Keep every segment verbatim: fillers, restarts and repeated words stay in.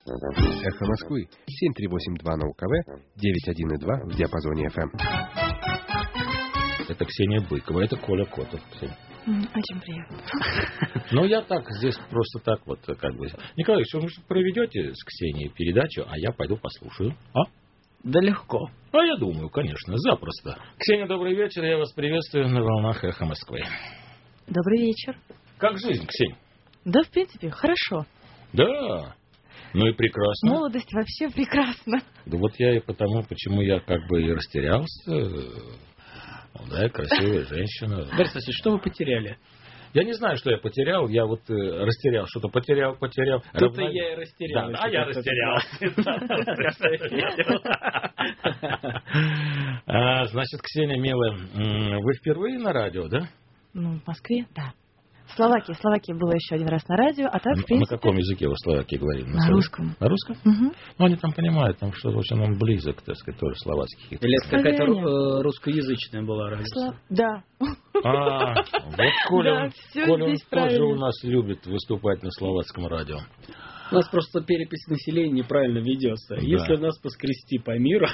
Эхо Москвы семь три восемь два на УКВ, девять один и два в диапазоне эф эм. Это Ксения Быкова, это Коля Котов. Ксения. Очень приятно. Ну, я так, здесь просто так вот, как бы... Николай, вы проведете с Ксенией передачу, а я пойду послушаю, а? Да легко. А я думаю, конечно, запросто. Ксения, добрый вечер, я вас приветствую на волнах Эхо Москвы. Добрый вечер. Как жизнь, Ксения? Да, в принципе, хорошо. Да, ну и прекрасно. Молодость вообще прекрасна. Да вот я и потому, почему я как бы и растерялся... Молодая, красивая женщина. Борис Васильевич, что вы потеряли? Я не знаю, что я потерял. Я вот э, растерял, что-то потерял, потерял. Тут-то Равно... я и растерял. Да, а я растерял. Значит, Ксения, милая, вы впервые на радио, да? Ну, в Москве, да. В Словакии. В Словакии было еще один раз на радио, а так, в принципе... На каком языке вы в Словакии говорили? На русском. На русском? Угу. Ну, они там понимают, там что очень он близок, так сказать, тоже словацкий. Или это какая-то э, русскоязычная была радио? Слав... Да. А, вот Коля, да, Коля он тоже у нас любит выступать на словацком радио. У нас просто перепись населения неправильно ведется. Да. Если нас поскрести по миру...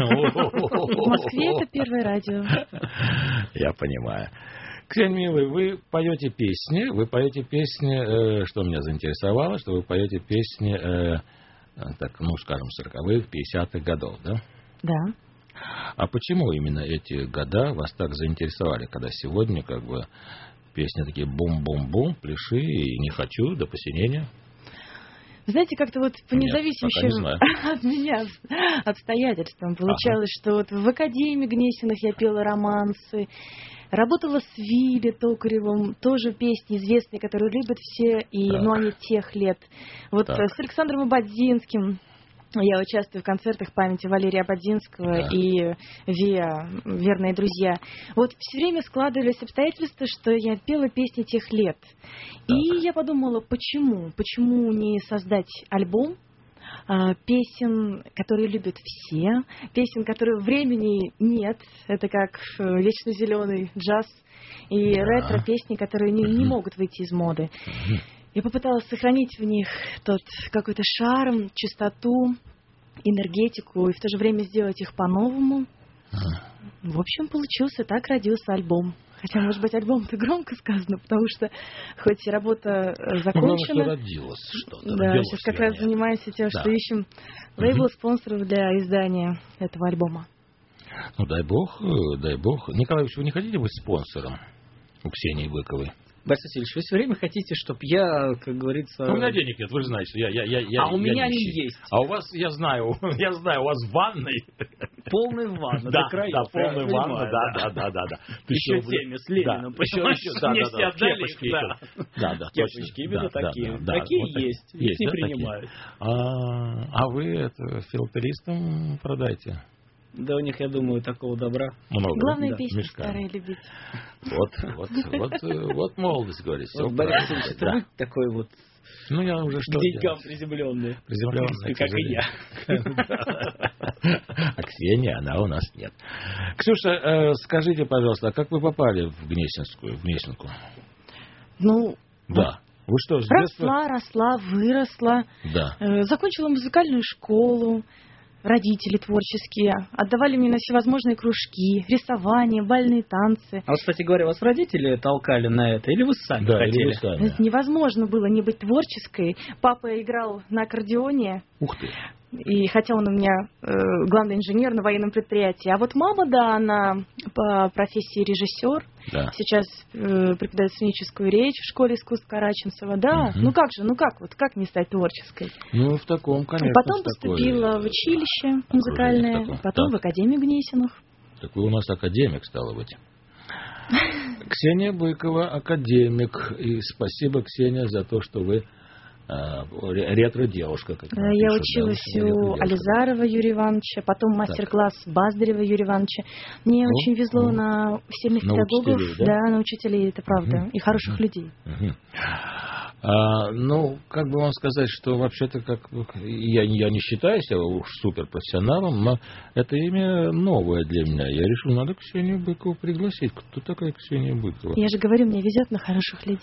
В Москве это первое радио. Я понимаю. Ксения, милая, вы поете песни, вы поете песни, э, что меня заинтересовало, что вы поете песни, э, так, ну, скажем, сороковых, пятидесятых годов, да? Да. А почему именно эти года вас так заинтересовали, когда сегодня, как бы, песни такие бум-бум-бум, пляши и не хочу до посинения? Знаете, как-то вот по независимым от меня обстоятельствам получалось, ага. что вот в Академии Гнесиных я пела романсы, работала с Вилли Токаревым, тоже песни известные, которые любят все, и, ну, они тех лет. Вот так. С Александром Ободзинским я участвую в концертах памяти Валерия Ободзинского да. и Виа, верные друзья. Вот все время складывались обстоятельства, что я пела песни тех лет. Так. И я подумала, почему? Почему не создать альбом а, песен, которые любят все, песен, которые времени нет, это как вечно зеленый джаз, и да. ретро-песни, которые не, не могут выйти из моды. Я попыталась сохранить в них тот какой-то шарм, чистоту, энергетику, и в то же время сделать их по-новому. В общем, получился, так родился альбом. Хотя, может быть, альбом-то громко сказано, потому что хоть и работа закончена... Ну, родилось что-то. Да, сейчас как раз занимаемся тем, да. что ищем лейбл-спонсоров для издания этого альбома. Ну, дай бог, дай бог. Николай Ильич, вы не хотите быть спонсором у Ксении Быковой? Борис Васильевич, вы все время хотите, чтобы я, как говорится... Ну, у меня денег нет, вы же знаете, что я, я, я, я А у я меня нищий. они есть. А у вас, я знаю, я знаю, у вас ванной... Полная ванна, да, до краев. Да, полная ванна, да, да, да, да, да. Еще теми с Лениным, понимаешь, мне все отдали их, да. Да, да, кепочки именно такие. Такие есть, их не принимают. А вы это филателистам продайте? Да у них, я думаю, такого добра много. Главное, да, песни мешками. Старые любить. Вот, вот, вот, вот молодость, говорит. Вот, Борис Васильевич, это вы такой вот ну, я уже что к деньгам приземленный. Приземленный, как и я. А Ксения, она у нас нет. Ксюша, скажите, пожалуйста, а как вы попали в Гнесинскую, в Гнесинку? Ну... Да. Вы что, с росла, росла, выросла. Да. Закончила музыкальную школу. Родители творческие отдавали мне на всевозможные кружки, рисование, бальные танцы. А вот, кстати говоря, вас родители толкали на это, или вы сами да, хотели? Или вы сами. Это невозможно было не быть творческой. Папа играл на аккордеоне. Ух ты. И хотя он у меня э, главный инженер на военном предприятии. А вот мама, да, она по профессии режиссер. Да. Сейчас э, преподает сценическую речь в школе искусств Караченцева. Да, угу. ну как же, ну как вот, как не стать творческой? Ну, в таком, конечно. Потом поступила такой... в училище музыкальное, таком. потом так. в Академию Гнесиных. Так вы у нас академик, стало быть. Ксения Быкова, академик. И спасибо, Ксения, за то, что вы ретро-девушка. Как я пишут, училась да, у Ализарова Юрия Ивановича, потом мастер-класс так. Баздарева Юрия Ивановича. Мне ну, очень везло ну, на сильных на педагогов, учителей, да? да, на учителей, это правда, угу. и хороших угу. людей. Угу. А, ну, как бы вам сказать, что вообще-то, как я, я не считаю себя уж суперпрофессионалом, но это имя новое для меня. Я решил, надо Ксению Быкову пригласить. Кто такая Ксения Быкова? Я же говорю, мне везет на хороших людей.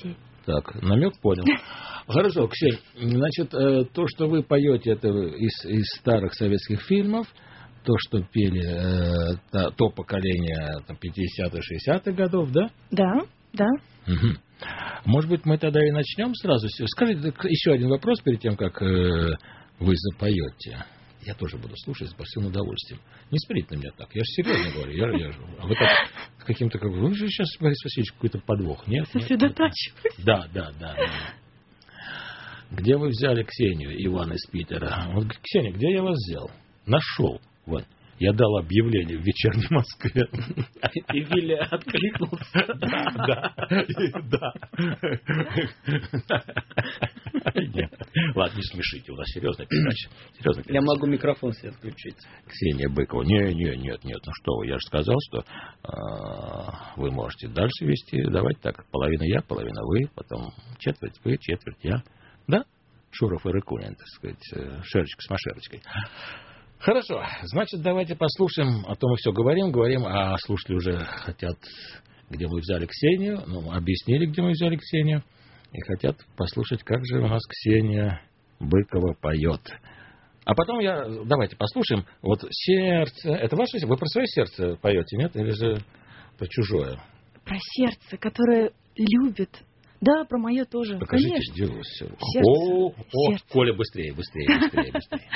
Так, намек понял. Хорошо, Ксения, значит, то, что вы поете, это из, из старых советских фильмов, то, что пели э, то поколение там, пятидесятых, шестидесятых годов, да? Да, да. Угу. Может быть, мы тогда и начнем сразу. Скажите еще один вопрос перед тем, как э, вы запоете. Я тоже буду слушать с большим удовольствием. Не смотрите на меня так. Я же серьезно говорю. Я, я, а вы так каким-то... Как, вы же сейчас, Борис Васильевич, какой-то подвох. Нет? Сосредотачиваюсь. Да, да, да, да. Где вы взяли Ксению, Иван из Питера? Вот, Ксения, где я вас взял? Нашел. Вот. Я дал объявление в «Вечерней Москве». И Виля откликнулся. Да, да, да. Ладно, не смешите, у нас серьезная передача. Серьезная передача. Я могу микрофон себе отключить. Ксения Быкова. Не, не, нет, нет, ну что вы, я же сказал, что э, вы можете дальше вести. Давайте так, половина я, половина вы, потом четверть вы, четверть я. Да? Шуров и Рыкунин, так сказать, шерочка с машерочкой. Хорошо, значит, давайте послушаем, а то мы все говорим, говорим, а слушатели уже хотят, где мы взяли Ксению, ну, объяснили, где мы взяли Ксению, и хотят послушать, как же у нас Ксения Быкова поет. А потом я, давайте послушаем, вот сердце, это ваше, вы про свое сердце поете, нет, или же про чужое? Про сердце, которое любит. Да, про мое тоже. Покажите, конечно. где у вас сердце? Сердце. О, о, Сердце. Коля, быстрее, быстрее, быстрее, быстрее.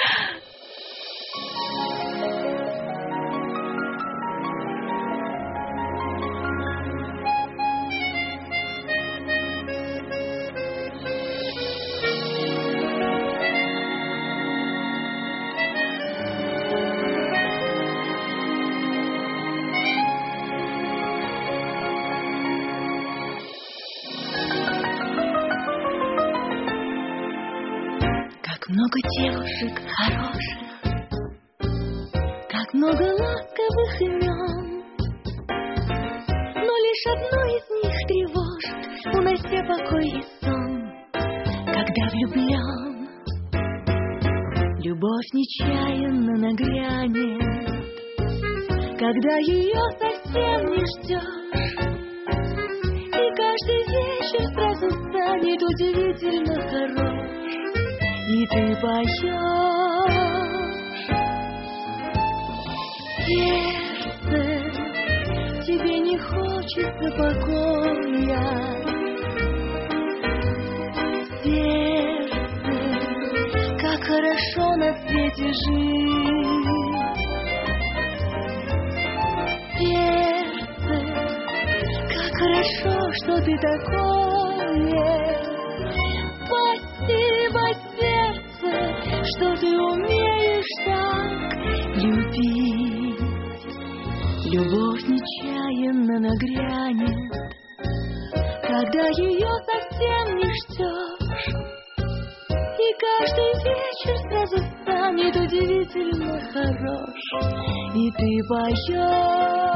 Много девушек хороших, как много ласковых имен, но лишь одно из них тревожит, унося покой и сон. Когда влюблен, любовь нечаянно нагрянет, когда ее совсем не ждешь, и каждый вечер сразу станет удивительно хорош. И ты поешь, сердце, тебе не хочется покоя. Сердце, как хорошо на свете жить. Сердце, как хорошо, что ты такое. Спасибо, сердце, что ты умеешь так любить. Любовь нечаянно нагрянет, когда ее совсем не ждешь, и каждый вечер сразу станет удивительно хорош. И ты поешь,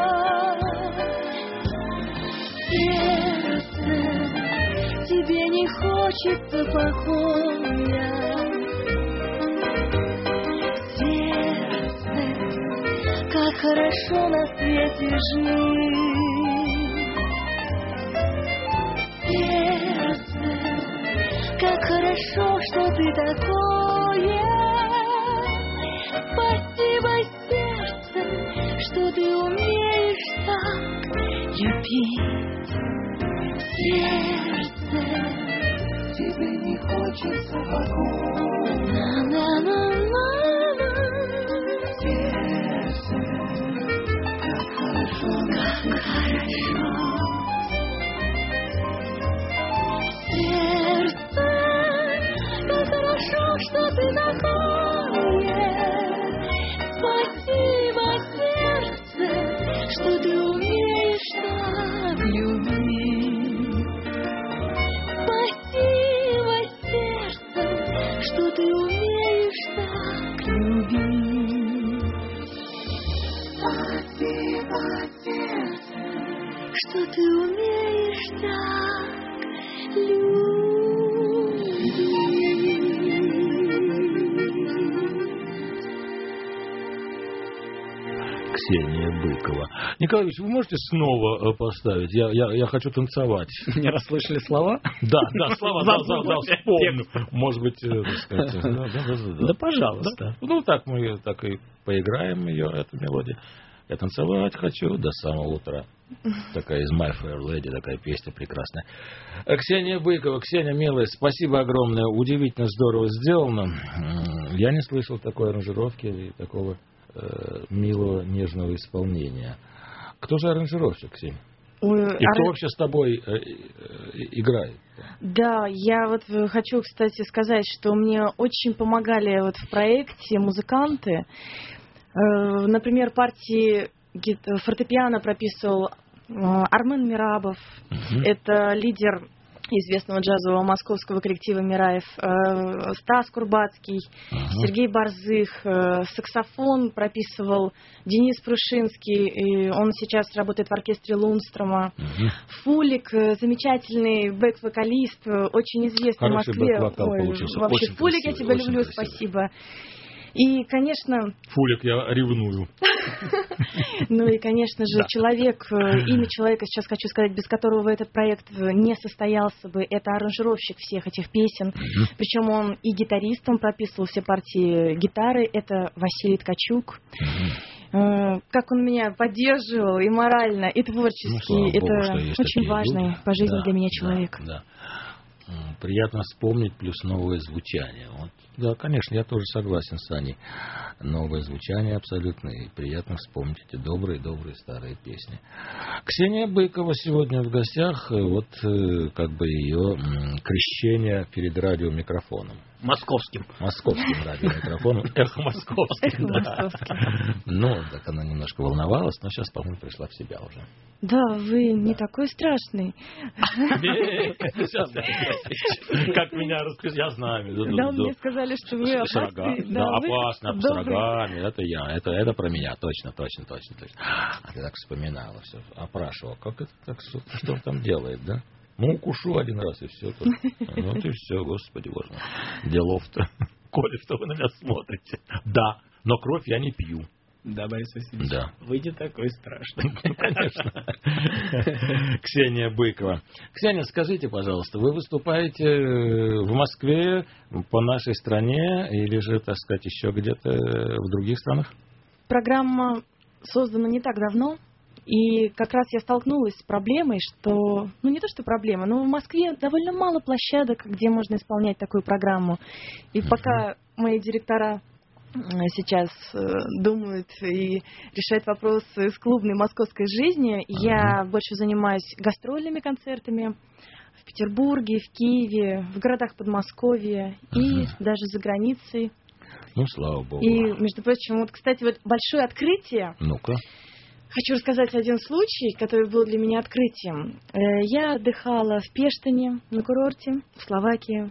сердце, тебе не хочется покоя. Сердце, как хорошо на свете жить. Сердце, как хорошо, что ты такое. Спасибо, сердце, что ты умеешь так любить. Сердце, тебе не хочется покоя. На-на-на-на-на. Сердце, как хорошо, как хорошо. Сердце, как хорошо, что ты такое. Спасибо, сердце, что ты умеешь так любить. Спасибо, сердце, что ты умеешь так любить. Спасибо, сердце, что ты умеешь так любить. Ксения Быкова. Николай Ильич, вы можете снова поставить? Я, я, я хочу танцевать. Не расслышали слова? Да, да, слова, да, да, да, вспомню. Может быть, так сказать. Да, да, да, да. Да, пожалуйста. Да. Ну, так мы так и поиграем ее, эту мелодию. Я танцевать хочу до самого утра. Такая из My Fair Lady, такая песня прекрасная. Ксения Быкова. Ксения, милая, спасибо огромное. Удивительно здорово сделано. Я не слышал такой аранжировки и такого э, милого, нежного исполнения. Кто же аранжировщик, Ксения? Ой, и ар... кто вообще с тобой э, э, играет? Да, я вот хочу, кстати, сказать, что мне очень помогали вот в проекте музыканты. Например, партии фортепиано прописывал Армен Мирабов. Uh-huh. Это лидер известного джазового московского коллектива «Мираев». Стас Курбацкий, uh-huh. Сергей Борзых. Саксофон прописывал Денис Прушинский. Он сейчас работает в оркестре Лунстрома. Uh-huh. Фулик, замечательный бэк-вокалист, очень известный в Москве. Ой, вообще, очень Фулик, я тебя люблю, красивый. Спасибо. И, конечно... Фулик, я ревную. Ну и, конечно же, человек, имя человека, сейчас хочу сказать, без которого этот проект не состоялся бы, это аранжировщик всех этих песен. Причем он и гитарист, он прописывал все партии гитары, это Василий Ткачук. Как он меня поддерживал и морально, и творчески. Ну, это Богу, очень важный люди. По жизни да, для меня человек. Да, да. Приятно вспомнить, плюс новое звучание. Вот, да, конечно, я тоже согласен с Аней. Новое звучание абсолютно. И приятно вспомнить эти добрые-добрые старые песни. Ксения Быкова сегодня в гостях. Вот как бы ее крещение перед радиомикрофоном. Московским. Московским радиомикрофоном. Эхо московским. Да. Ну, так она немножко волновалась, но сейчас, по-моему, пришла в себя уже. Да, вы не такой страшный. Как меня расписали, я знаю. Да, мне сказали, что вы опасны. Да, опасно, с рогами. Это я, это про меня, точно, точно, точно. А ты так вспоминала все, опрашивала. Как это так, что он там делает, да? Ну, укушу один раз, и все. Вот и все, господи боже мой. Делов-то. Коля, что вы на меня смотрите? Да, но кровь я не пью. Да, Борис Васильевич, да. Вы не такой страшный. Конечно. Ксения Быкова. Ксения, скажите, пожалуйста, вы выступаете в Москве, по нашей стране, или же, так сказать, еще где-то в других странах? Программа создана не так давно. И как раз я столкнулась с проблемой, что, ну не то что проблема, но в Москве довольно мало площадок, где можно исполнять такую программу. И uh-huh. пока мои директора сейчас думают и решают вопросы с клубной московской жизнью, uh-huh. я больше занимаюсь гастрольными концертами в Петербурге, в Киеве, в городах Подмосковья uh-huh. и даже за границей. Ну, слава богу. И, между прочим, вот, кстати, вот большое открытие. Ну-ка. Хочу рассказать один случай, который был для меня открытием. Я отдыхала в Пештине, на курорте, в Словакии,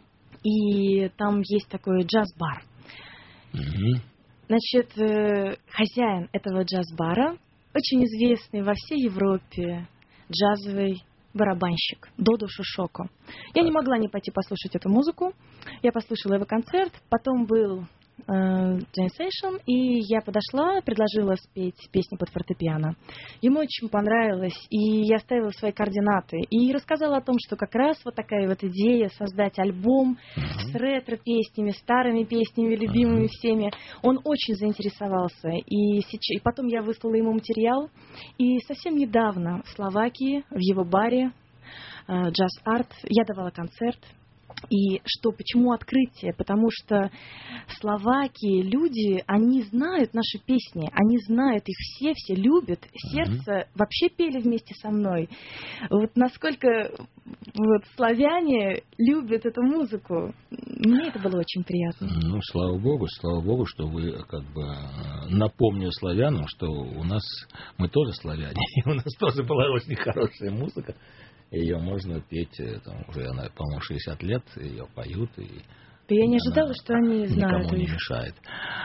и там есть такой джаз-бар. Mm-hmm. Значит, хозяин этого джаз-бара, очень известный во всей Европе джазовый барабанщик Додо Шишоко. Я не могла не пойти послушать эту музыку. Я послушала его концерт, потом был Джейн Сейшн, и я подошла, предложила спеть песни под фортепиано. Ему очень понравилось, и я оставила свои координаты и рассказала о том, что как раз вот такая вот идея создать альбом uh-huh. с ретро-песнями, старыми песнями, любимыми uh-huh. всеми. Он очень заинтересовался, и, сейчас, и потом я выслала ему материал, и совсем недавно в Словакии, в его баре Jazz Art, я давала концерт. И что, почему открытие? Потому что в Словакии люди, они знают наши песни, они знают их все, все любят, сердце mm-hmm. вообще пели вместе со мной. Вот насколько вот, славяне любят эту музыку, мне это было очень приятно. Ну, слава богу, слава богу, что вы как бы напомнили славянам, что у нас, мы тоже славяне, и у нас тоже была очень хорошая музыка. Ее можно петь, там, уже, она, по-моему, шестьдесят лет, ее поют. И я не ожидала, что они знают. Никому не мешает.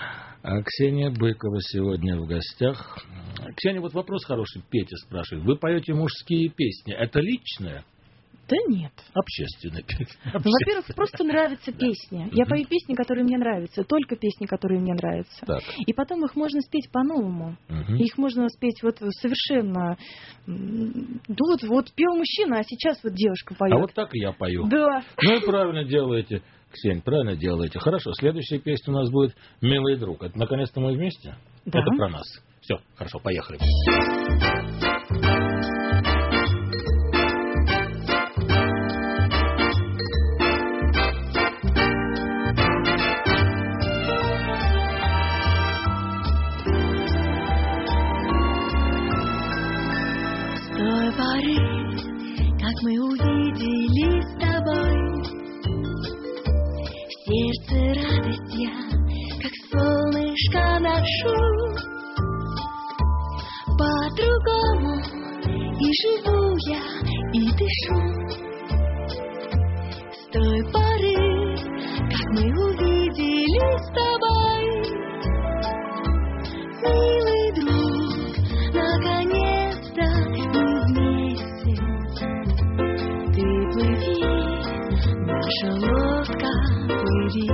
А Ксения Быкова сегодня в гостях. Ксения, вот вопрос хороший, Петя спрашивает. Вы поете мужские песни, это личное? Да нет. Общественная песня. Ну, во-первых, просто нравятся песни. Я пою песни, которые мне нравятся, только песни, которые мне нравятся. Так. И потом их можно спеть по-новому. Угу. Их можно спеть вот совершенно... Ну вот, вот пел мужчина, а сейчас вот девушка поет. А вот так и я пою. Да. Ну и правильно делаете, Ксень, правильно делаете. Хорошо, следующая песня у нас будет «Милый друг». Это наконец-то мы вместе? Да. Это про нас. Все, хорошо, поехали. Как мы увидели с тобой, в сердце радость я, как солнышко ношу. По-другому и живу я, и дышу. С той поры, как мы увидели с тобой, милый друг, наконец-то мы вместе. Наша лодка плыви,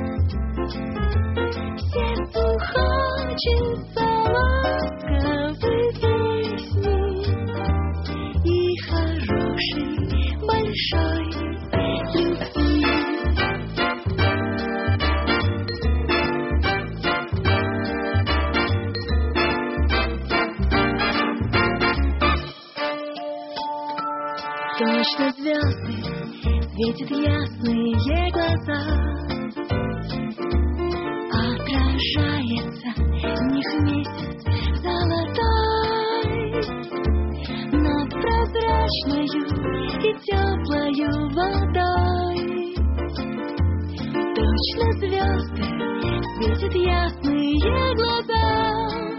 сердцу хочется ласковой песни и хорошей большой любви. Точно звезды светят ясные глаза, отражается в них месяц золотой, над прозрачною и теплою водой. Точно звезды светят ясные глаза.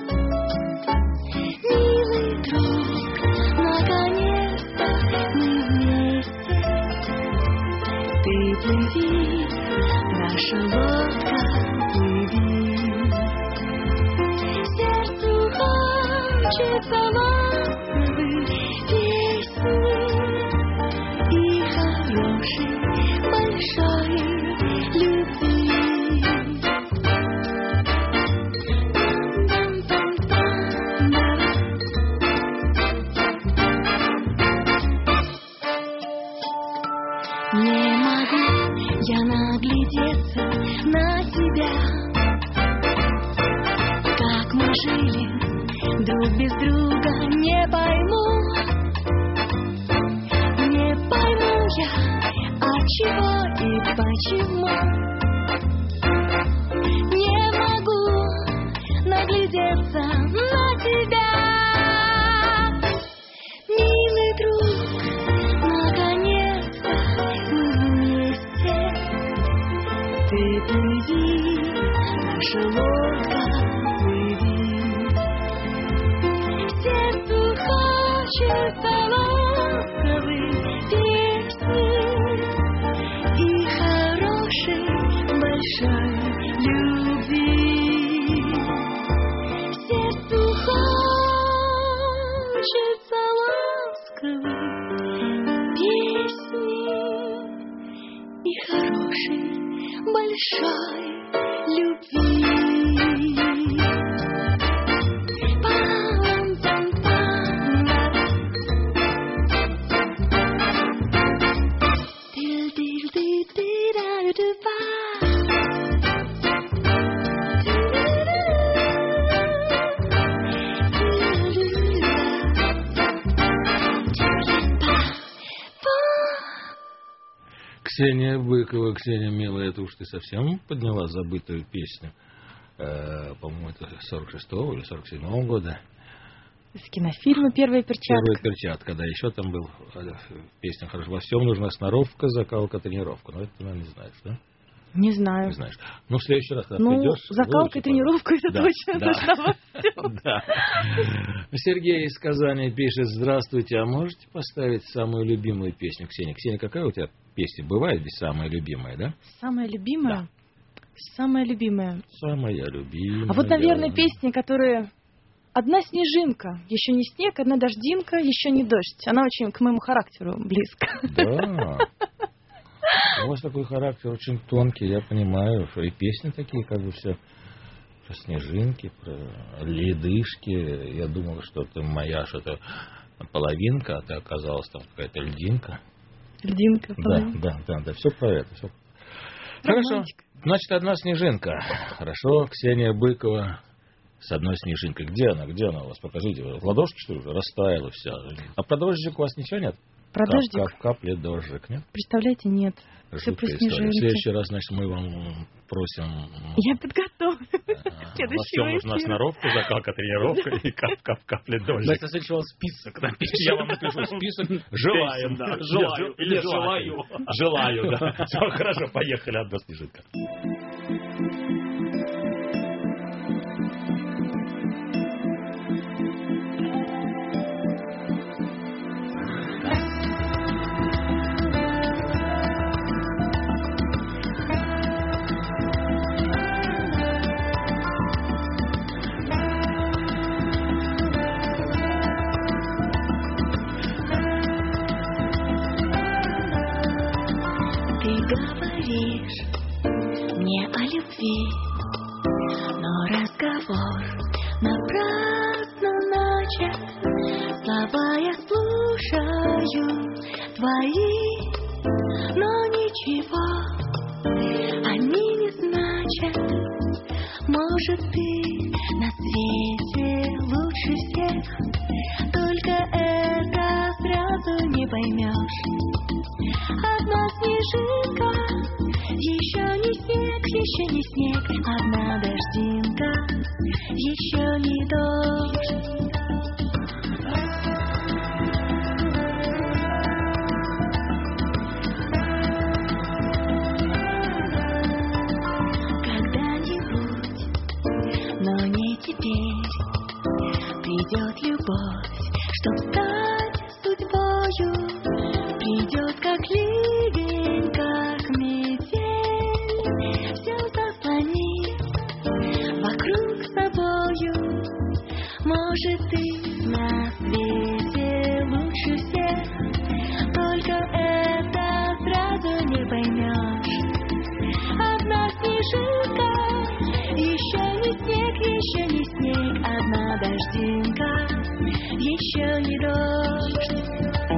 Милый друг, наконец-то мы вместе. Ты плыви, наша лодка плыви. Сердцу хочется ласковой песни и хорошей большой любви. Не могу я наглядеться на тебя, как мы жили друг без друга, не пойму, не пойму я, отчего и почему. Не могу наглядеться на тебя, милый друг, наконец-то мы вместе. Ты плыви, наша лодка плыви. Сердцу хочется ласковой песни и хорошей большой любви. Сердцу хочется ласковой песни и хорошей большой любви. Ксения Быкова, Ксения, милая, это уж ты совсем подняла забытую песню. Э, по-моему, это сорок шестого или сорок седьмого года. Из кинофильма «Первая перчатка». «Первая перчатка», да, еще там был песня «Хорошо». Во всем нужна сноровка, закалка, тренировка. Но это ты, наверное, не знаешь, да? Не знаю. Не знаешь. Ну, в следующий раз, когда ну, придешь... закалка и тренировка, это да, точно да. нужна во всем. Да. Сергей из Казани пишет: здравствуйте, а можете поставить самую любимую песню Ксении? Ксения, какая у тебя песня? Бывает здесь самая любимая, да? Самая любимая? Да. Самая любимая. Самая любимая. А вот, наверное, песни, которые одна снежинка. Еще не снег, одна дождинка, еще не дождь. Она очень к моему характеру близко. Да. У вас такой характер очень тонкий, я понимаю. И песни такие, как бы все про снежинки, про ледышки. Я думал, что ты моя что-то половинка, а ты оказалась там какая-то льдинка. Льдинка, да, да, да, да, все про это. Все. Хорошо. Значит, одна снежинка. Хорошо, Ксения Быкова с одной снежинкой. Где она? Где она у вас? Покажите. Ладошки, что ли, уже растаяла вся. А про дождик у вас ничего нет? Про Кап, дождик? Кап, капли дождик, нет? Представляете, нет. Все про снежинки. В следующий раз, значит, мы вам просим... Я подготовлю. Следующего эфира. Нужна сноровка, закалка, тренировка и кап-кап, капли дождик. Настя сначала список напишет. Я вам напишу список. Желаем. Желаю. Или желаю. Желаю, да. Все, хорошо, поехали. Одна снежинка. Говоришь мне о любви, но разговор напрасно начат. Слова я слушаю твои, но ничего они не значат. Может, ты на свете лучше всех, только это сразу не поймешь. Одна снежинка, еще не снег, еще не снег. Одна дождинка, еще не дождь. Когда-нибудь, но не теперь, придет любовь, чтоб стать судьбою. Придет как ливень, как метель, все заслонит вокруг собою. Может, ты на свете лучше всех, только это сразу не поймешь. Одна снежинка, еще не снег, еще не снег. Одна дождинка, еще не дождь.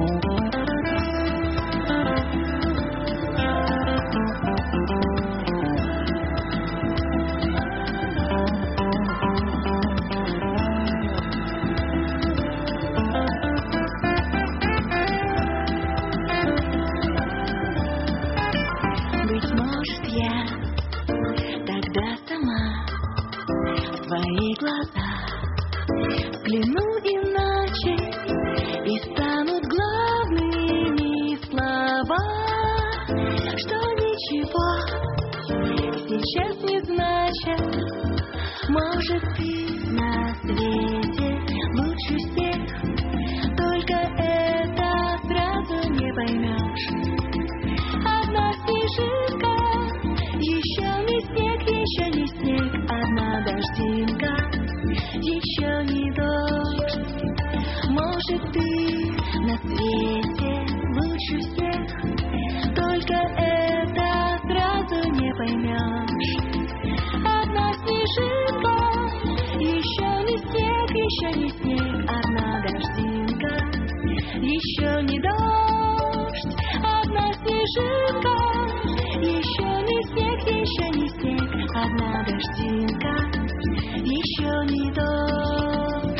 Твои глаза взгляну иначе, и станут главными слова, что ничего сейчас не значит. Может, ты на свете лучше всех, только это сразу не поймешь. Одна снежинка, еще не снег, еще не снег. Одна дождинка, еще не дождь. Может, ты на свете лучше всех, только это сразу не поймешь. Одна снежинка, еще не снег, еще не снег. Одна дождинка, еще не дождь. Одна снежинка, еще не снег, еще не снег. Одна дождинка, еще не дождь.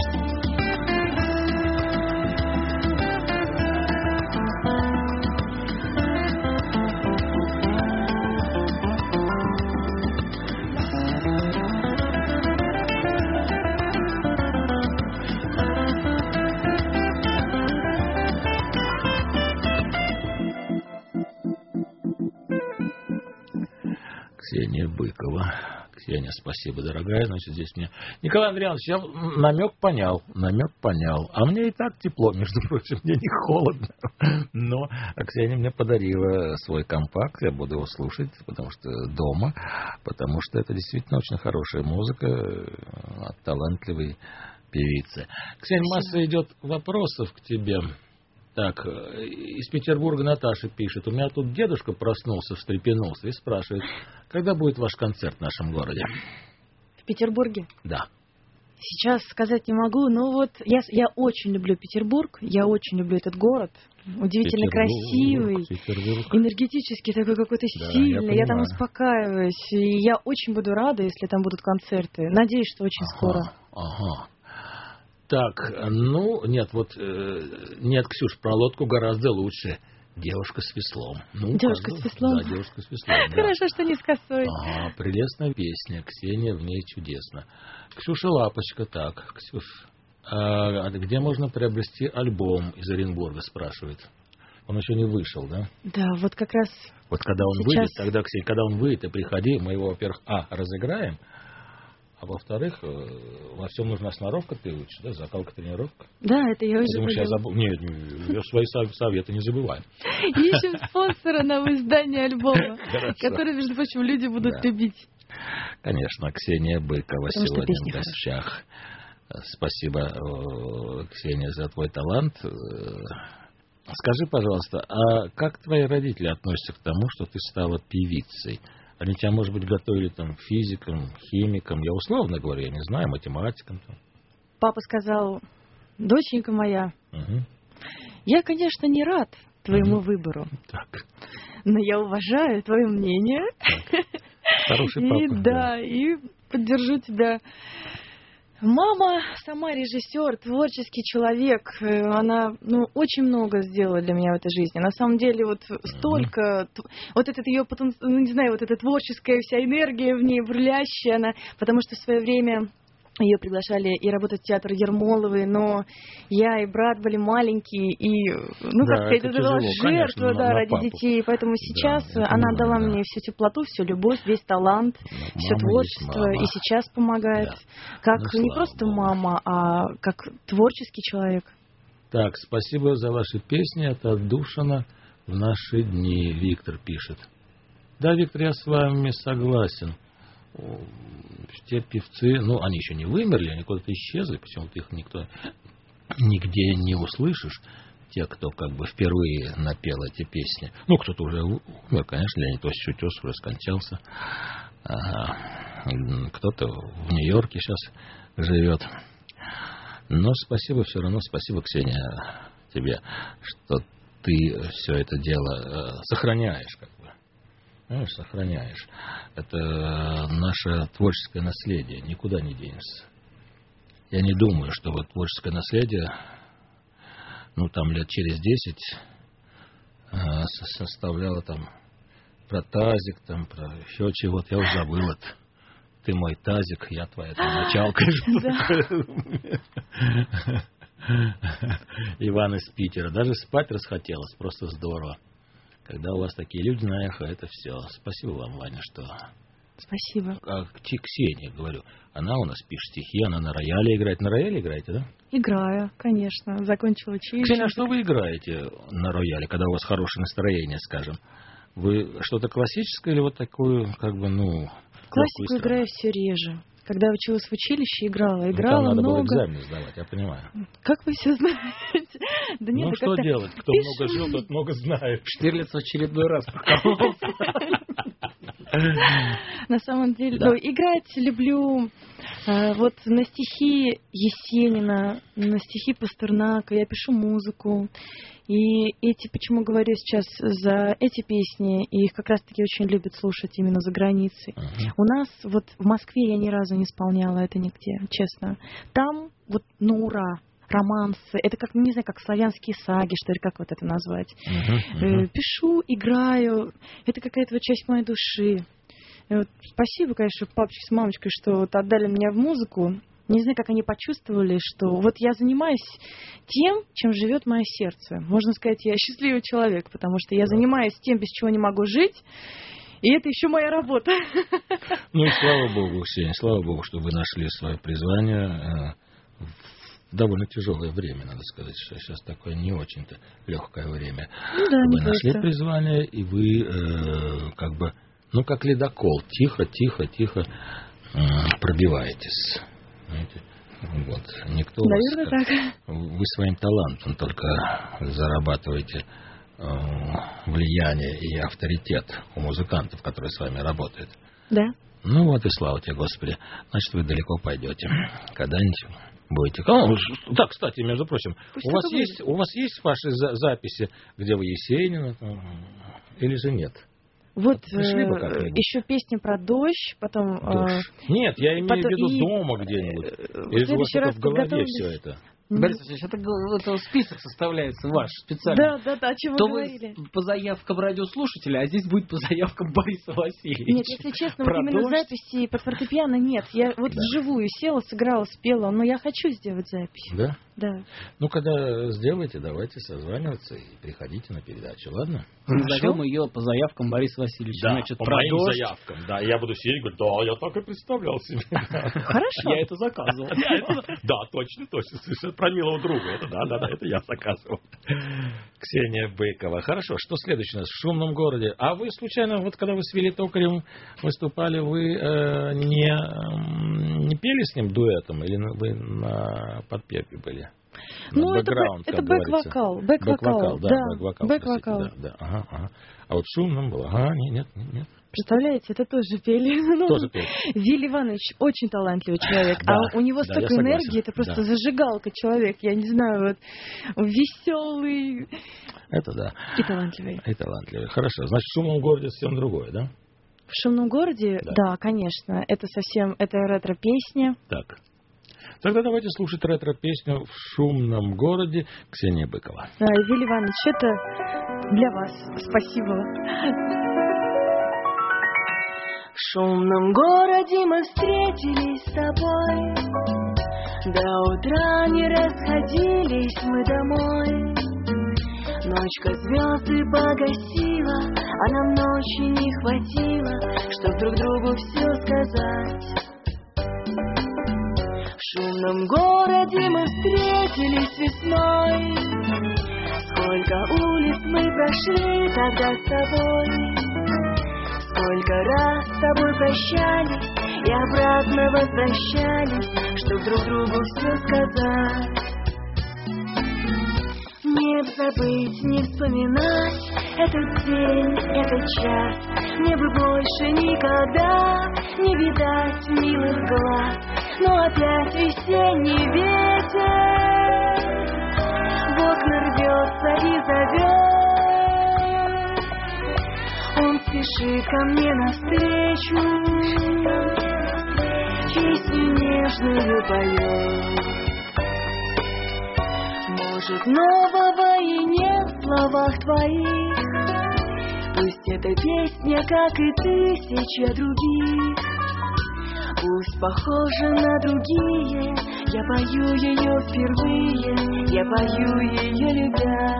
Ксения Быкова. Ксения, спасибо, дорогая. Значит, здесь мне... Николай Андреевич, я намек понял, намек понял. А мне и так тепло, между прочим, мне не холодно. Но Ксения мне подарила свой компакт, я буду его слушать, потому что дома, потому что это действительно очень хорошая музыка от талантливой певицы. Ксения, масса идет вопросов к тебе. Так, из Петербурга Наташа пишет. У меня тут дедушка проснулся, встрепенулся и спрашивает, когда будет ваш концерт в нашем городе? В Петербурге? Да. Сейчас сказать не могу, но вот я, я очень люблю Петербург, я очень люблю этот город. Удивительно Петербург, красивый, Петербург. энергетический, такой какой-то Да, сильный. я Я, там успокаиваюсь. И я очень буду рада, если там будут концерты. Надеюсь, что очень Ага, скоро. Ага. Так, ну, нет, вот, э, нет, Ксюш, про лодку гораздо лучше. Девушка с веслом. Ну, Девушка как, с веслом? Да, девушка с веслом. Да. Хорошо, что не с косой. Ага, прелестная песня. Ксения в ней чудесно. Ксюша Лапочка, так, Ксюш, а где можно приобрести альбом из Оренбурга, спрашивает. Он еще не вышел, да? Да, вот как раз Вот когда он сейчас... выйдет, тогда, Ксения, когда он выйдет, и приходи, мы его, во-первых, а, разыграем, а во-вторых, во всем нужна сноровка, ты учишь, да, закалка, тренировка. Да, это я уже Ты думаешь, я забыл? Нет, я свои советы не забываю. Ищем спонсора на издание альбома, который, между прочим, люди будут Да. любить. Конечно, Ксения Быкова Потому что сегодня песни в гостях. Спасибо, э, Ксения, за твой талант. Э, Скажи, пожалуйста, а как твои родители относятся к тому, что ты стала певицей? Они тебя, может быть, готовили там физиком, химиком, я условно говорю, я не знаю, математиком. Там. Папа сказал, доченька моя, Угу. я, конечно, не рад твоему Мгм. выбору, Так, но я уважаю твое мнение. хороший И папа. да, и поддержу тебя. Мама сама режиссер, творческий человек. Э, Она, ну, очень много сделала для меня в этой жизни. На самом деле, вот столько, т- вот этот ее, потен- ну, не знаю, вот эта творческая вся энергия в ней бурлящая, она, потому что в свое время ее приглашали и работать в театр Ермоловой, но я и брат были маленькие, и, ну, Да, как сказать, это это была тяжело, конечно, жертва, на- да, на ради папу. детей. Поэтому сейчас я она понимаю, дала да. мне всю теплоту, всю любовь, весь талант, Ну, все мама есть творчество, мама. и сейчас помогает. Да. Как Ну, не слава просто Богу. мама, а как творческий человек. Так, спасибо за ваши песни. Это отдушина в наши дни, Виктор пишет. Да, Виктор, я с вами согласен. О, Те певцы, ну, они еще не вымерли, они куда-то исчезли, почему-то их никто нигде не услышишь. Те, кто как бы впервые напел эти песни. Ну, кто-то уже умер, конечно, Леонид Осипович Утесов уже скончался. А, кто-то в Нью-Йорке сейчас живет. Но спасибо все равно, спасибо, Ксения, тебе, что ты все это дело э, сохраняешь, как бы. Знаешь, сохраняешь. Это наше творческое наследие, никуда не денешься. Я не думаю, что вот творческое наследие, ну, там лет через десять э, составляло там про тазик, там, про еще чего-то, я уже забыл это. Ты мой тазик, я твоя там мочалка. Иван из Питера. Даже спать расхотелось, просто здорово. Когда у вас такие люди на эхо, это все. Спасибо вам, Ваня, что... Спасибо. А к Ксении, говорю, она у нас пишет стихи, она на рояле играет. На рояле играете, да? Играю, конечно. Закончила училище. Ксения, а что вы играете на рояле, когда у вас хорошее настроение, скажем? Вы что-то классическое или вот такую, как бы, ну... Классику играю все реже. Когда я училась в училище, играла. Ну, Играла там надо много. было экзамен сдавать, я понимаю. Как вы все знаете? Да нет, Ну, да что как-то делать? Кто пишу. много жил, тот много знает. Штирлиц в очередной раз прокололся. На самом деле, Да. ну, играть люблю э, вот на стихи Есенина, на стихи Пастернака. Я пишу музыку. И эти, почему говорю сейчас за эти песни, и их как раз-таки очень любят слушать именно за границей. Ага. У нас вот в Москве я ни разу не исполняла это нигде, честно. Там вот на ура. Романсы. Это как, не знаю, как славянские саги, что ли, как вот это назвать. Мгм, Э, мгм. Пишу, играю. Это какая-то вот часть моей души. И вот спасибо, конечно, папочке с мамочкой, что вот отдали меня в музыку. Не знаю, как они почувствовали, что вот я занимаюсь тем, чем живет мое сердце. Можно сказать, я счастливый человек, потому что я занимаюсь тем, без чего не могу жить. И это еще моя работа. Ну и слава Богу, Ксения, слава Богу, что вы нашли свое призвание э, в довольно тяжелое время, надо сказать, что сейчас такое не очень-то легкое время. Ну да, Вы не нашли просто. призвание, и вы э, как бы, ну как ледокол, тихо, тихо, тихо э, пробиваетесь. Знаете? Вот. Никто Наверное, вас, так. Вы своим талантом только зарабатываете э, влияние и авторитет у музыкантов, которые с вами работают. Да. Ну вот и слава тебе, Господи. Значит, вы далеко пойдете. Когда-нибудь будете... А, да, кстати, между прочим, Пусть у вас, будет. есть, у вас есть ваши за- записи, где вы Есенина, или же нет? Вот Пришли бы э, как-нибудь. еще песня про дождь, потом... э, Дождь. Нет, я имею потом в виду и, дома где-нибудь. э, в Или же у вас следующий это раз в голове подготовлюсь. все это? Борис Васильевич, это, г- это список составляется ваш специально. Да, да, да, о чем вы То говорили. вы по заявкам радиослушателя, а здесь будет по заявкам Бориса Васильевича. Нет, если честно, вот Про именно дождь? записи под фортепиано нет. Я вот Да. вживую села, сыграла, спела, но я хочу сделать запись. Да? Да. Ну, когда сделаете, давайте созваниваться и приходите на передачу, ладно? Назовем ее по заявкам Бориса Васильевича. Значит, по про моим дождь. заявкам. Да, я буду сидеть и говорить, да, я так и представлял себе. Хорошо. Я это заказывал. Да, точно, точно. Совершенно про милого друга. Это да, да, да, это я заказывал. Ксения Быкова. Хорошо, что следующее у нас? В шумном городе. А вы, случайно, вот когда вы с Вилли Токаревым выступали, вы э, не, э, не пели с ним дуэтом? Или вы на подпеве были? Ну, На это, бэкграунд, бэ- это как говорится. бэк-вокал. Бэк-вокал, Бэк-вокал, да, да. бэк-вокал, Бэк-вокал. простите, да, да, ага, ага. А вот в шумном было, ага, нет, нет, нет. Представляете, это тоже пели. Ну, Тоже пели. Вилли Иванович очень талантливый человек, Да, а у него да, столько я согласен, энергии, это просто да. зажигалка человек, я не знаю, вот веселый Это да. и талантливый. И талантливый. Хорошо. Значит, в шумном городе совсем другое, да? В шумном городе, Да. да, конечно, это совсем, это ретро-песня. Так. Тогда давайте слушать ретро-песню «В шумном городе» Ксения Быкова. Да, и Вилли Иванович, это для вас. Спасибо. В шумном городе мы встретились с тобой. До утра не расходились мы домой. Ночка звезды погасила, а нам ночи не хватило, чтоб друг другу все сказать. В шумном городе мы встретились весной. Сколько улиц мы прошли тогда с тобой. Сколько раз с тобой прощались и обратно возвращались, чтоб друг другу все сказать. Не забыть, не вспоминать этот день, этот час. Мне бы больше никогда не видать милых глаз. Но опять весенний ветер в окна рвется и зовет. Он спешит ко мне навстречу, песню нежную поет. Может, нового и нет в словах твоих. Пусть эта песня, как и тысяча других, пусть похожа на другие. Я пою ее впервые, я пою ее любя.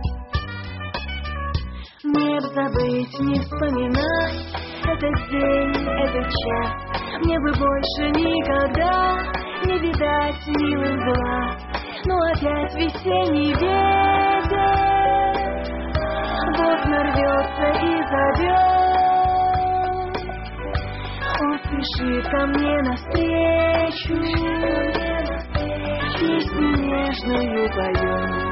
Не забыть, не вспоминать этот день, этот час. Мне бы больше никогда не видать милых глаз. Но опять весенний ветер в окна рвется и зовет. Он спешит ко мне навстречу, песню нежную поет.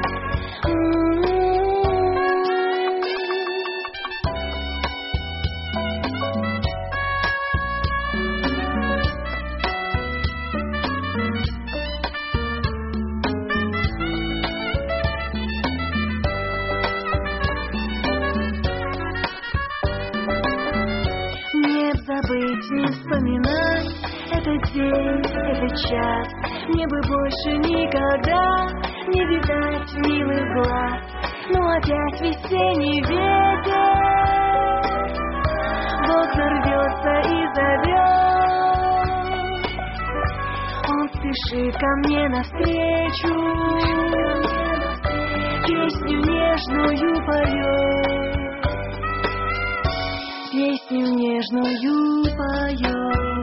Не вспоминать этот день, этот час. Мне бы больше никогда не видать милых глаз. Но опять весенний ветер в окна рвется и зовет. Он спешит ко мне навстречу, песню нежную поет. Песню нежную поет.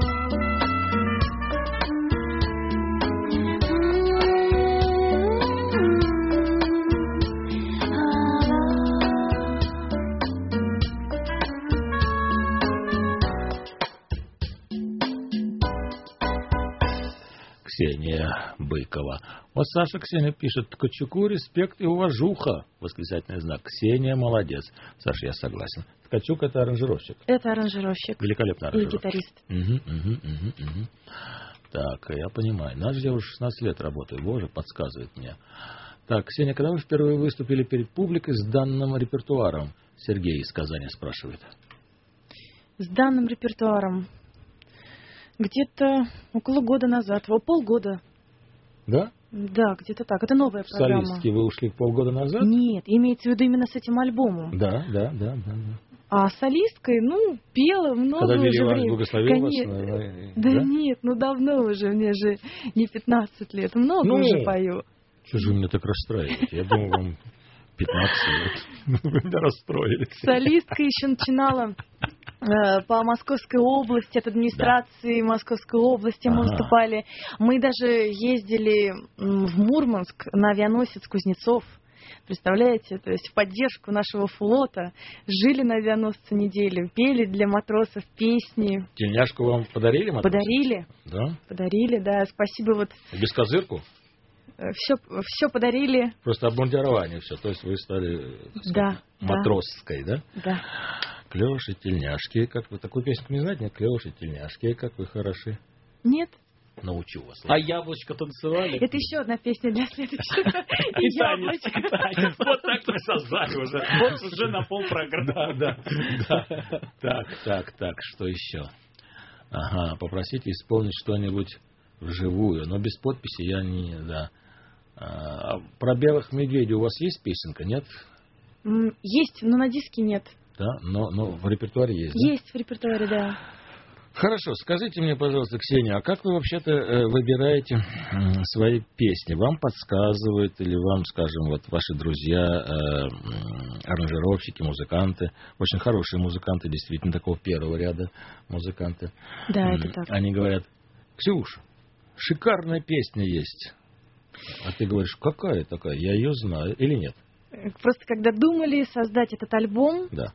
Ксения Быкова. Вот Саша Ксения пишет: Ткачуку респект и уважуха. Восклицательный знак. Ксения молодец. Саша, я согласен. Ткачук — это аранжировщик. Это аранжировщик. Великолепный И аранжировщик. гитарист. Угу, угу, угу, угу. Так, я понимаю. Наш я уже шестнадцать лет работаю. Боже, подсказывает мне. Так, Ксения, когда вы впервые выступили перед публикой с данным репертуаром? Сергей из Казани спрашивает. С данным репертуаром. Где-то около года назад. О, полгода. Да? Да, где-то так. Это новая программа. Солистки вы ушли полгода назад? Нет, имеется в виду именно с этим альбомом. Да, да, да, да. да. А солисткой, ну, пела много Когда уже Вилли времени. благословил вас? Конечно. Э, Да, да? нет, ну давно уже, мне же не пятнадцать лет, много Ну, уже пою. Что же вы меня так расстраиваете? Я думал, вам пятнадцать лет. Вы меня расстроили. Солистка еще начинала э, по Московской области, от администрации Московской области мы Ага. выступали. Мы даже ездили м, в Мурманск на авианосец Кузнецов. Представляете, то есть в поддержку нашего флота, жили на авианосце неделю, пели для матросов песни. Тельняшку вам подарили, матросы? Подарили, Да? подарили, да, спасибо, вот Без козырку? все, все подарили, Просто обмундирование все. То есть вы стали, так сказать, да, да, матросской, да? да. Клёши, тельняшки, как вы такую песню не знаете? Нет, клёши, тельняшки, как вы хороши. Нет, Научу вас. А яблочко танцевали? это еще одна песня для следующего. И И танец, яблочко. и танец. Вот так мы создали уже. Вот уже на полпрограммы. Да, да, да. Так, так, так, что еще? Ага, попросите исполнить что-нибудь вживую, но без подписи я не, да. А, про белых медведей у вас есть песенка, нет? М, Есть, но на диске нет. Да, но, но в репертуаре есть, да? Есть в репертуаре, да. Хорошо, скажите мне, пожалуйста, Ксения, а как вы вообще-то э, выбираете м, свои песни? Вам подсказывают или вам, скажем, вот ваши друзья, э, м, аранжировщики, музыканты, очень хорошие музыканты, действительно, такого первого ряда музыканты. Да, М, это так. Они говорят: Ксюш, шикарная песня есть. А ты говоришь: какая такая? Я ее знаю или нет? Просто когда думали создать этот альбом, Да.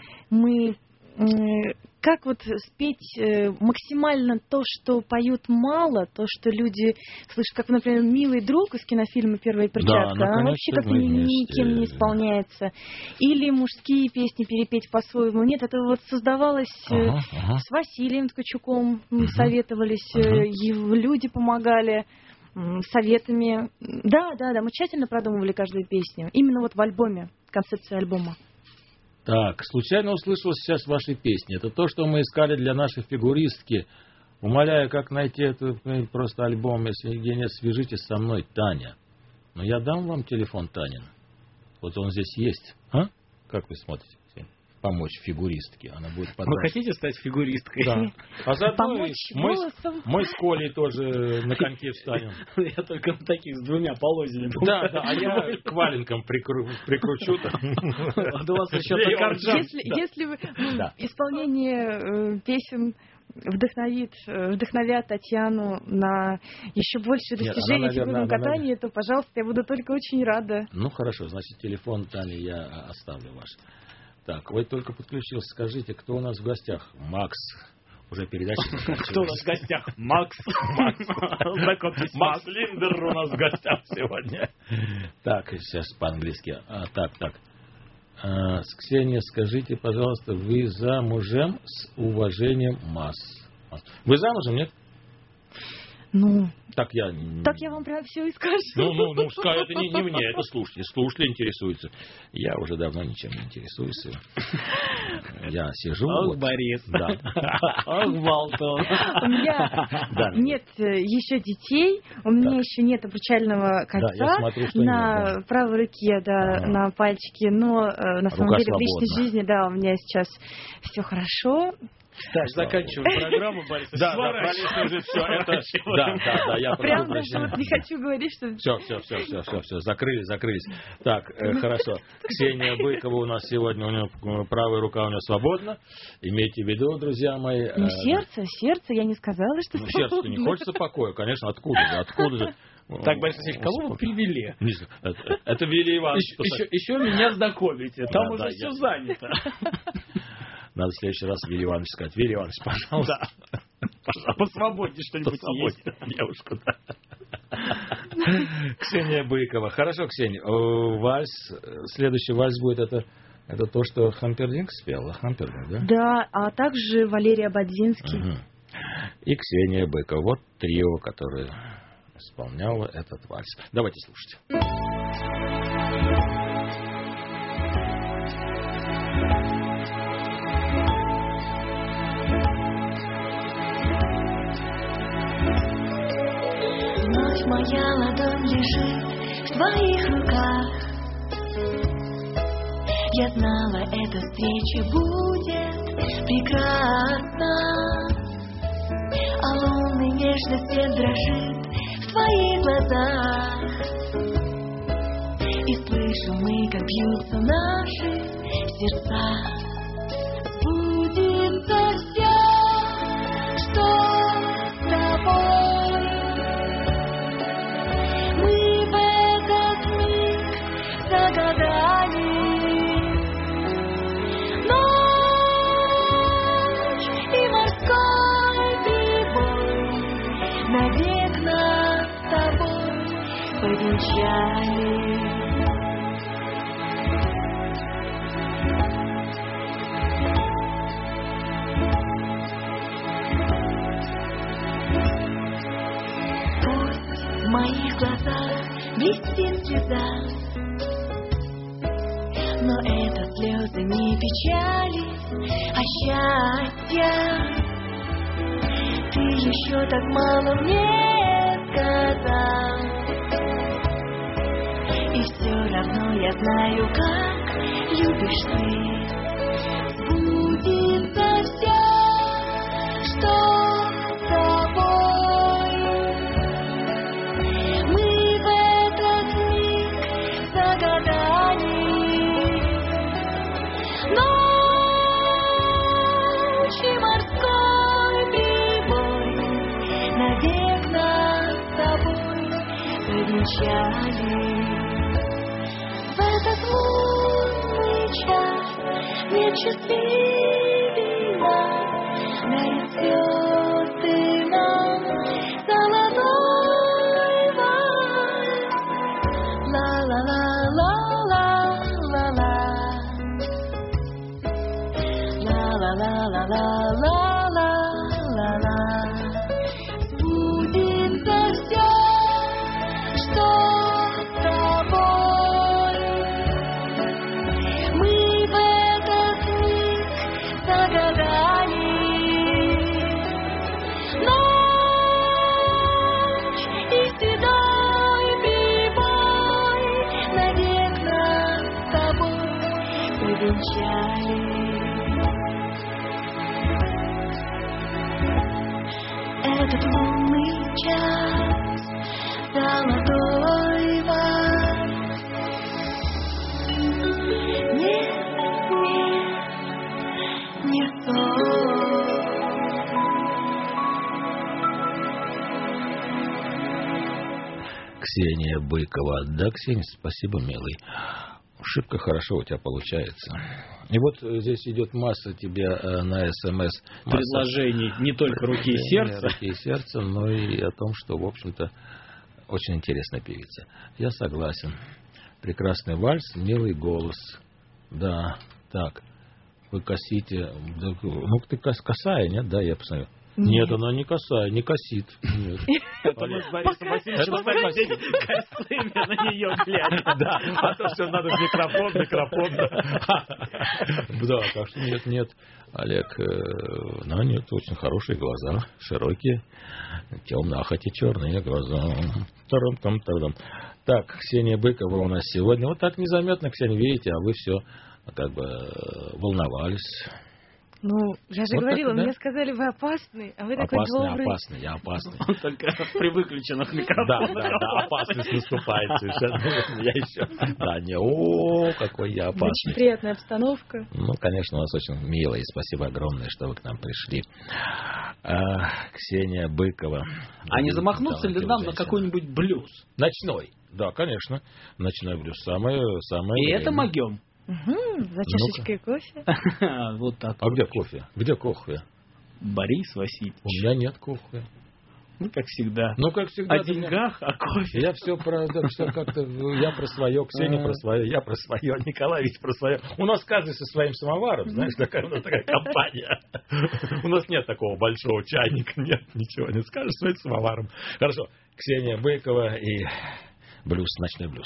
мы э, как вот спеть э, максимально то, что поют мало, то, что люди слышат, как, например, «Милый друг» из кинофильма «Первая перчатка», ну, она конечно, вообще как-то мы ни- вместе. никем не исполняется. Или мужские песни перепеть по-своему. Нет, это вот создавалось э, Ага, ага. с Василием Ткачуком, м, Мгм. советовались, э, Мгм. его люди помогали м, советами. Да, да, да, мы тщательно продумывали каждую песню. Именно вот в альбоме, концепция альбома. Так, случайно услышал сейчас ваши песни. Это то, что мы искали для нашей фигуристки. Умоляю, как найти этот э, просто альбом, если нигде нет, свяжитесь со мной, Таня. Но я дам вам телефон Танин. Вот он здесь есть. А? Как вы смотрите? Помочь фигуристке. Она будет потом... Вы хотите стать фигуристкой? Да. А заодно Помочь и мы, с- голосом. мы с Колей тоже на коньки встанем. Я только на таких с двумя полозьями. Да, да, а я к валенкам прикру- прикручу. там. А у вас еще Леон токарджа. Если, Да. если вы, ну, Да. исполнение э, песен вдохновит, э, вдохновят Татьяну на еще большие Нет, достижения она, в фигурном наверное, она, катании, то, пожалуйста, я буду только очень рада. Ну, хорошо, значит, телефон Тани я а, оставлю ваш. Так, вы только подключился. Скажите, кто у нас в гостях? Макс. Уже передача заканчивается. Кто у нас в гостях? Макс. Знакомьтесь, Макс Линдер у нас в гостях сегодня. Так, сейчас по-английски. А, так, так. А, с Ксенией, скажите, пожалуйста, вы замужем с уважением масс? Вы замужем, нет? Ну, Так я... так я вам прям все и скажу. Ну, ну, ну, ска- это не, не мне, это слушатели. Слушатели интересуются. Я уже давно ничем не интересуюсь. Я сижу. Ох, вот. Борис. Да. Ох, Болтон. У меня Да. нет э, еще детей, у меня еще нет обручального кольца я смотрю, что на нет, правой руке, да, Ага. на пальчике, но э, на самом Рука деле в личной свободна. жизни, да, у меня сейчас все хорошо. Так, заканчиваем программу, Борис. Да, да, пролистывай уже все это. Да, да, да, я прошу Прям даже прощения. вот не хочу говорить, что Все, все, все, все, все, все, закрылись, закрылись. Так, э, хорошо. Ксения Быкова у нас сегодня, у нее правая рука у нее свободна. Имейте в виду, друзья мои. ну, э, сердце, сердце, я не сказала, что Ну, сердцу не хочется покоя, конечно, откуда же, откуда же. Так, Борис Васильевич, кого вы привели? Не знаю, это, это Вилли Иванович. Еще, еще, еще меня знакомите. Там Да, уже да, все я- занято. Надо в следующий раз Вилли Иванович сказать. Вилли Иванович, пожалуйста. А посвободнее что-нибудь есть. Девушку, да. Ксения Быкова. Хорошо, Ксения. Вальс. Следующий вальс будет это... Это то, что Хампердинг спела. Хампердинг, да? Да, а также Валерий Ободзинский. Угу. И Ксения Быкова. Вот трио, которое исполняло этот вальс. Давайте слушать. Ночь моя ладонь лежит в твоих руках. Я знала, эта встреча будет прекрасна. А лунный нежно свет дрожит в твоих глазах. И слышу мы, как бьются наши сердца. Сбудется все, что с тобой. Мы в этот миг загадали. Навек нас с тобой повенчали. Пусть в моих глазах блестит слеза, но это слезы не печали, а счастья. Ты еще так мало мне сказал, и все равно я знаю, как любишь ты. Сбудется все, что с тобой. Мы в этот миг загадали. Ночи морской навек нас с тобой повенчали. В этот лунный час нет счастливей нас, дарит звезды нам золотой вальс. Ла-ла-ла-ла-ла-ла-ла, ла-ла-ла-ла-ла-ла-ла. Этот лунный час, золотой вальс. Нет, нет, не сон. Ксения Быкова. Да, Ксения, спасибо, милый. Шибко хорошо у тебя получается. И вот здесь идет масса тебе э, на СМС предложений, не только руки и сердца. Руки и сердца, но и о том, что, в общем-то, очень интересная певица. Я согласен. Прекрасный вальс, милый голос. Да, так. Вы косите. Ну, ты косая, нет? Да, я посмотрю. Нет, нет, она не косая, не косит. Нет. Это мы с Борисом Васильевичем косыми на нее глядя. Да, а то все надо в микрофон, микрофон. Да, так что нет, нет. Олег, ну нет, очень хорошие глаза, широкие, темные, а хоть и черные глаза. Тарам-там-тарам. Так, Ксения Быкова у нас сегодня. Вот так незаметно, Ксения, видите, а вы все как бы волновались. Ну, я же вот говорила, так, да? Мне сказали, вы опасный, а вы такой опасный, добрый. Опасный, я опасный. Он только при выключенных микрофонах. Да, да, да, опасность наступает совершенно. Я еще, да, не, о, какой я опасный. Очень приятная обстановка. Ну, конечно, у нас очень мило, и спасибо огромное, что вы к нам пришли. А, Ксения Быкова. А не замахнуться ли нам на какой-нибудь блюз? Ночной. Да, конечно. Ночной блюз. Самое, самое И время. это могем. Угу, за чашечкой кофе. Вот так. А где кофе? Где кофе? Борис Васильевич. У меня нет кухни. Ну, как всегда. Ну, как всегда. О деньгах, о кофе. Я все про, да, все как-то, я про свое, Ксения про свое, я про свое, Николай ведь про свое. У нас каждый со своим самоваром, знаешь, такая у нас такая компания. У нас нет такого большого чайника, нет, ничего, не скажешь своим самоваром. Хорошо, Ксения Быкова и блюз, ночной блюз.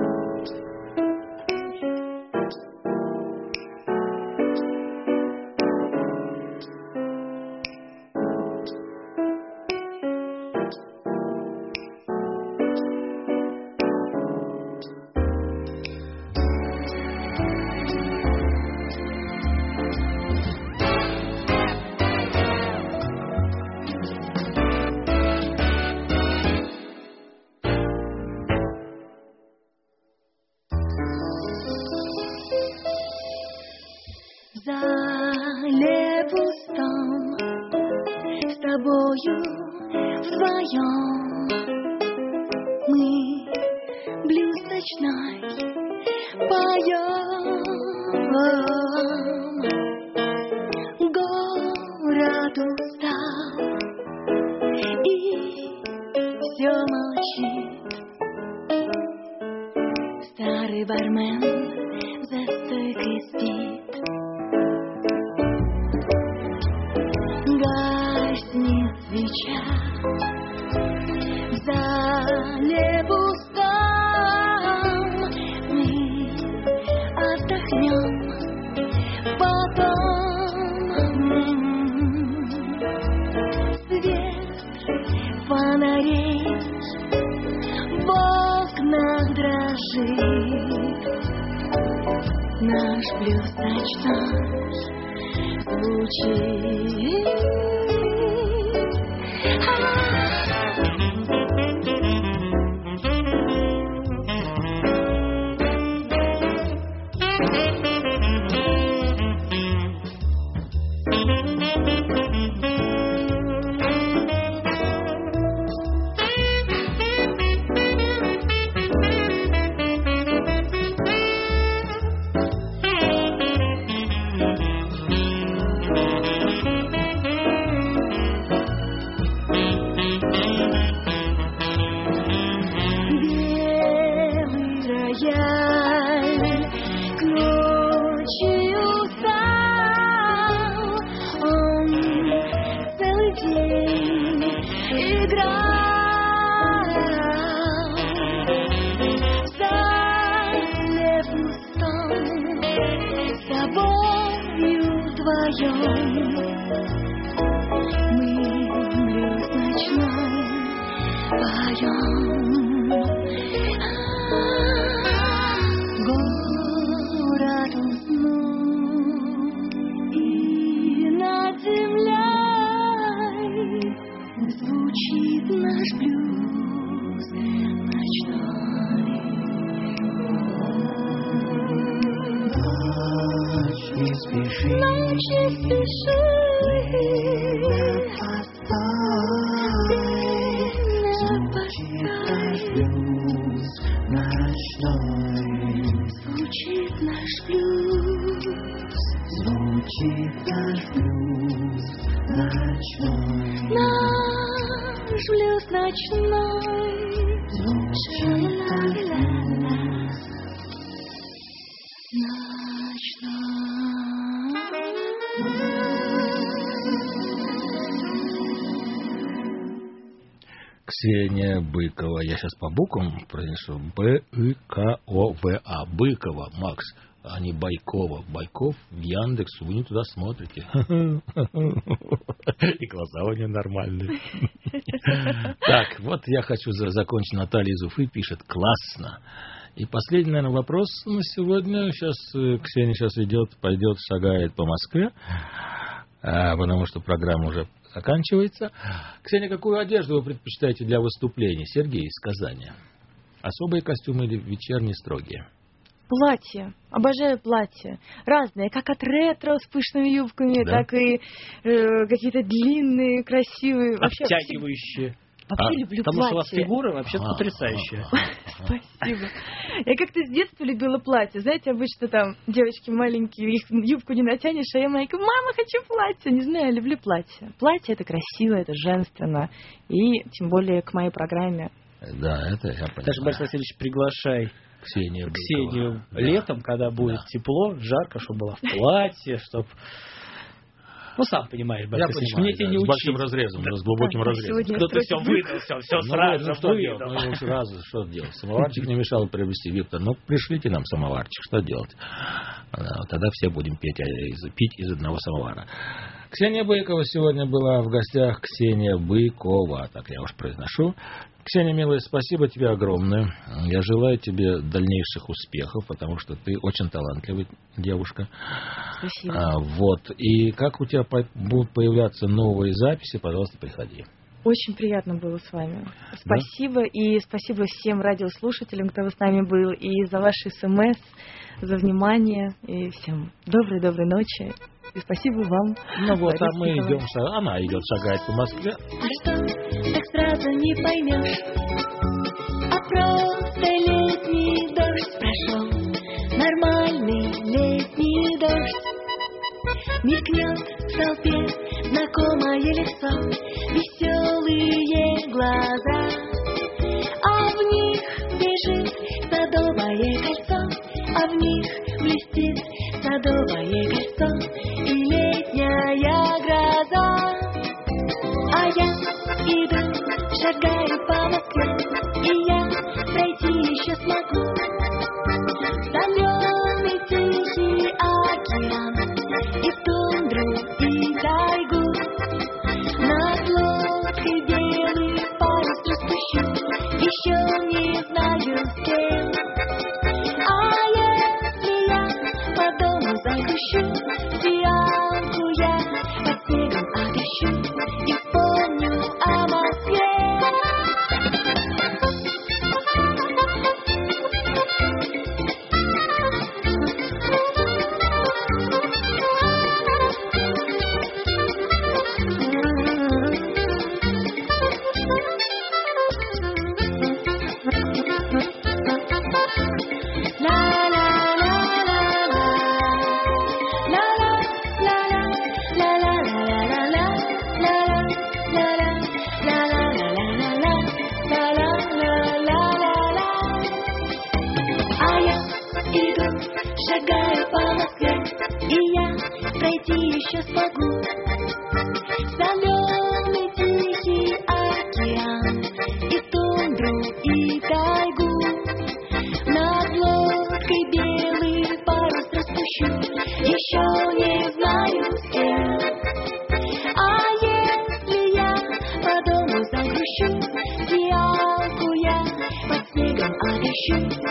Ксения Быкова. Я сейчас по буквам произнесу. Б-И-К-О-В-А. Быкова, Макс, а не Байкова. Байков в Яндекс, вы не туда смотрите. И глаза у нее нормальные. Так, вот я хочу закончить. Наталья из Уфы пишет. Классно. И последний, наверное, вопрос на сегодня. Сейчас Ксения сейчас идет, пойдет, шагает по Москве, потому что программа уже заканчивается. Ксения, какую одежду вы предпочитаете для выступлений? Сергей из Казани. Особые костюмы или вечерние строгие? Платье. Обожаю платья. Разные. Как от ретро с пышными юбками, да? Так и э, какие-то длинные, красивые. Обтягивающие. Вообще А, люблю Потому что у вас платье. фигура вообще А, потрясающая. Спасибо. Я как-то с детства любила платье. Знаете, обычно там девочки маленькие, их юбку не натянешь, а я маленькая, мама, хочу платье. Не знаю, я люблю платье. Платье — это красиво, это женственно. И тем более к моей программе. Да, это я понимаю. Даже, Борис Васильевич, приглашай Ксения Ксению Быкова. летом, когда будет Да. тепло, жарко, чтобы была в платье, чтобы... Ну, сам понимаешь, Борис Я Васильевич, понимаю, мне тебя да, не с учить. большим разрезом, с глубоким Так, разрезом. сегодня- Кто-то все выдал, все, все Ну, сразу ну, что делать? выдал. Ну, сразу, что делать? Самоварчик не мешал приобрести, Виктор. Ну, пришлите нам самоварчик, что делать? Да, тогда все будем петь, из, пить из одного самовара. Ксения Быкова сегодня была в гостях. Ксения Быкова, так я уж произношу. Ксения, милая, спасибо тебе огромное. Я желаю тебе дальнейших успехов, потому что ты очень талантливая девушка. Спасибо. А, вот. И как у тебя по- будут появляться новые записи, пожалуйста, приходи. Очень приятно было с вами. Спасибо. И спасибо всем радиослушателям, кто с нами был. И за ваши смс, за внимание. И всем доброй-доброй ночи. И спасибо вам. Ну вот, а Борис мы Николаевич. идем, ша- она идет, шагает по Москве. А что, так сразу не поймешь, а просто летний дождь прошел, нормальный летний дождь. Мелькнет в толпе знакомое лицо, веселые глаза, а в них бежит садовое кольцо, а в них блестит садовое кольцо и летняя гроза. А я иду, шагаю по Москве, и я пройти еще смогу соленый тихий океан и тундру, и тайгу. Над лодкой белый парус распущу, еще не знаю с кем. А если я по дому загрущу, фиалку я под снегом отыщу и вспомню о Москве. Шагаю по Москве, и я пройти еще смогу соленый тихий океан и тундру, и тайгу. Над лодкой белый парус распущу, еще не знаю с кем. А если я по дому загрущу, фиалку я под снегом отыщу